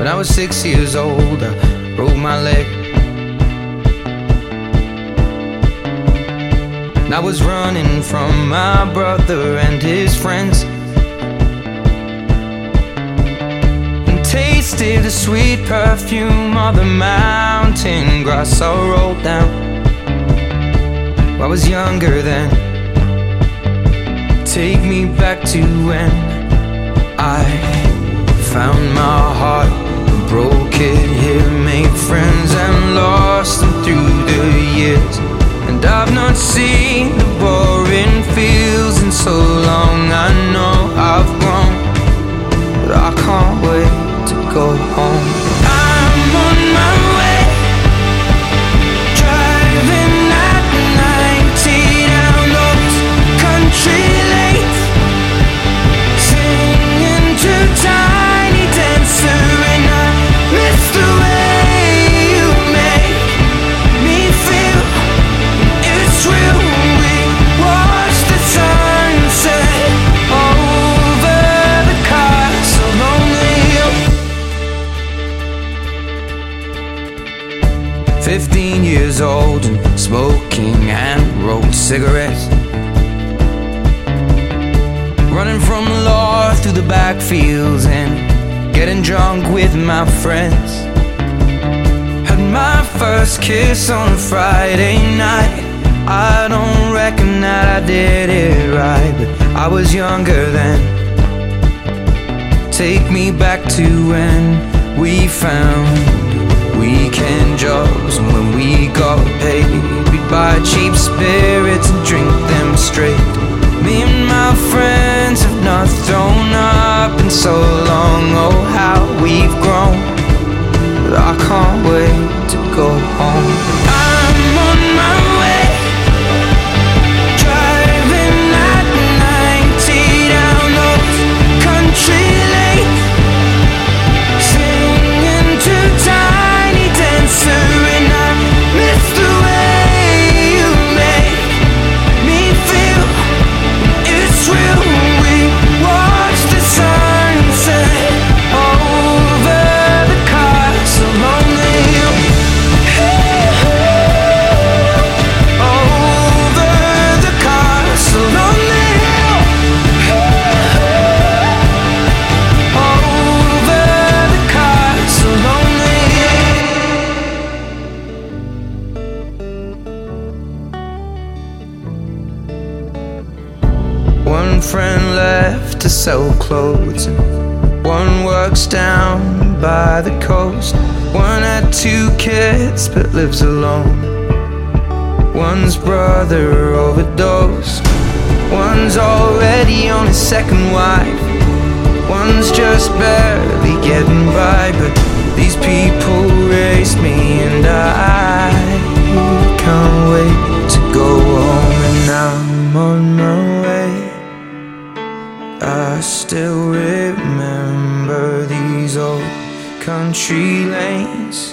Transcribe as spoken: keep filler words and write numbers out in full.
When I was six years old, I broke my leg. And I was running from my brother and his friends, and tasted the sweet perfume of the mountain grass I rolled down. I was younger then. Take me back to when I found my heart, broke it here, made friends and lost them through the years. And I've not seen the boring fields in so long. I know I've grown, but I can't wait to go home. I'm on my way, driving at ninety down those country lanes, singing to Tiny Dancer, and I miss the way you make me feel. It's real. We watch the sunset over the castle on the hill. Fifteen years old and smoking hand-rolled cigarettes, running from the law through the backfields and getting drunk with my friends. Had my first kiss on a Friday night. I don't reckon that I did it right, but I was younger then. Take me back to when we found weekend jobs, and when we got paid, we'd buy cheap spirits and drink them straight. Me and my friends have not thrown up in so long. Oh, how we've grown, but I can't wait to go home. I'm on my way, driving at ninety down those country lanes, singing to Tiny Dancer, and I miss the way you make me feel. It's real. We watch the sunset over the castle on the hill. Over the castle on the hill. Over the castle on the hill. One friend left to sell clothes, and one works down by the coast. One had two kids but lives alone. One's brother overdosed. One's already on his second wife. One's just barely getting by, but these people raised me, and I can't wait to go home. And I'm on my way. I still remember these old country lanes,